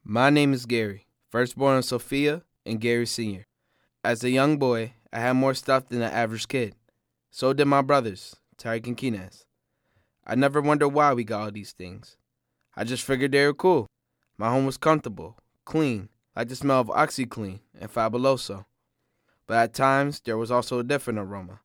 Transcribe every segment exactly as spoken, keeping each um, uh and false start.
My name is Gary, firstborn of Sophia and Gary Senior As a young boy, I had more stuff than the average kid. So did my brothers, Tariq and Keenaz. I never wondered why we got all these things. I just figured they were cool. My home was comfortable, clean, like the smell of OxyClean and Fabuloso. But at times, there was also a different aroma.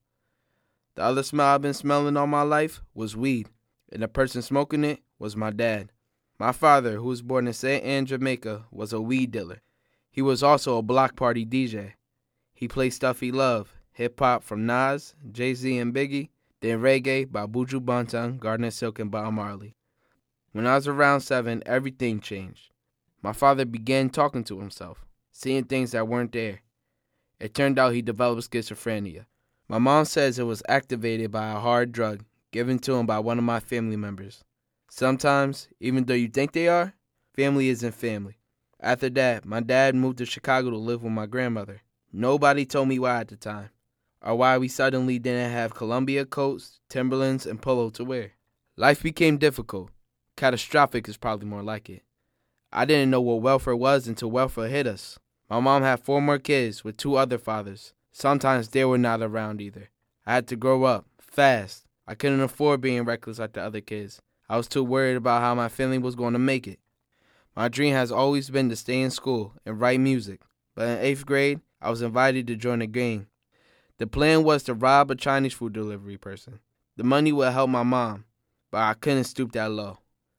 The other smell I've been smelling all my life was weed, and the person smoking it was my dad. My father, who was born in Saint Anne, Jamaica, was a weed dealer. He was also a block party D J. He played stuff he loved, hip-hop from Nas, Jay-Z and Biggie, then reggae by Buju Banton, Gardner Silk, and Bob Marley. When I was around seven, everything changed. My father began talking to himself, seeing things that weren't there. It turned out he developed schizophrenia. My mom says it was activated by a hard drug given to him by one of my family members. Sometimes, even though you think they are, family isn't family. After that, my dad moved to Chicago to live with my grandmother. Nobody told me why at the time, or why we suddenly didn't have Columbia coats, Timberlands, and polo to wear. Life became difficult. Catastrophic is probably more like it. I didn't know what welfare was until welfare hit us. My mom had four more kids with two other fathers. Sometimes they were not around either. I had to grow up, fast. I couldn't afford being reckless like the other kids. I was too worried about how my family was going to make it. My dream has always been to stay in school and write music, but in eighth grade, I was invited to join a gang. The plan was to rob a Chinese food delivery person. The money would help my mom, but I couldn't stoop that low.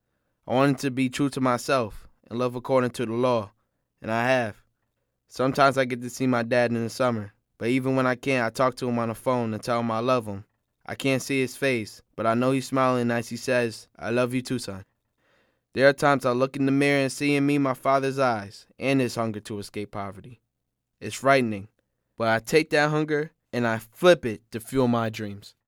I wanted to be true to myself and live according to the law, and I have. Sometimes I get to see my dad in the summer, but even when I can't, I talk to him on the phone and tell him I love him. I can't see his face, but I know he's smiling as he says, "I love you too, son." There are times I look in the mirror and see in me my father's eyes and his hunger to escape poverty. It's frightening, but I take that hunger and I flip it to fuel my dreams.